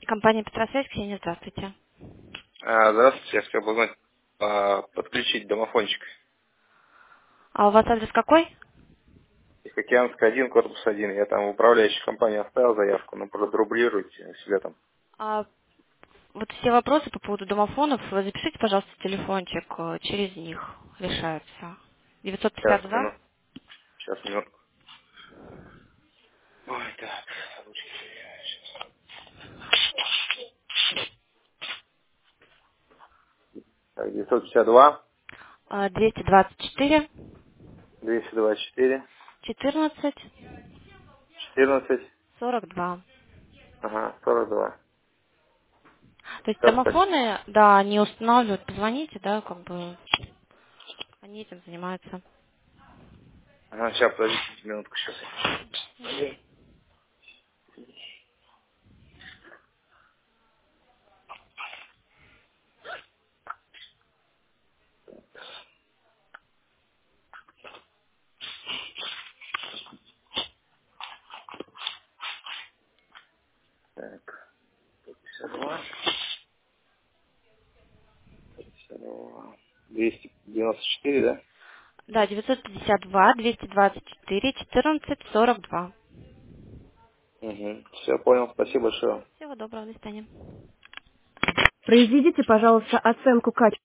Компания Петросвязь, Ксения, здравствуйте. Здравствуйте, я хотел бы узнать, подключить домофончик. А у вас адрес какой? Тихоокеанская 1, корпус 1. Я там в управляющей компании оставил заявку, но продублируйте себя там. А, вот все вопросы по поводу домофонов, вы запишите, пожалуйста, телефончик, через них решаются. Сейчас, 952? минут. Сейчас, минутку. Ой, так. Сейчас. Так, 952, 224 224, 14 14, 42. ага, 42. То есть Все, спасибо. домофоны, да, они устанавливают, позвоните, да, как бы они этим занимаются. Ага, сейчас, подождите минутку, сейчас. Так, 52, 52, 294, да? Да, 952 224 14 42. Угу. Все, понял, спасибо большое. Всего доброго, до свидания. Произведите, пожалуйста, оценку качества.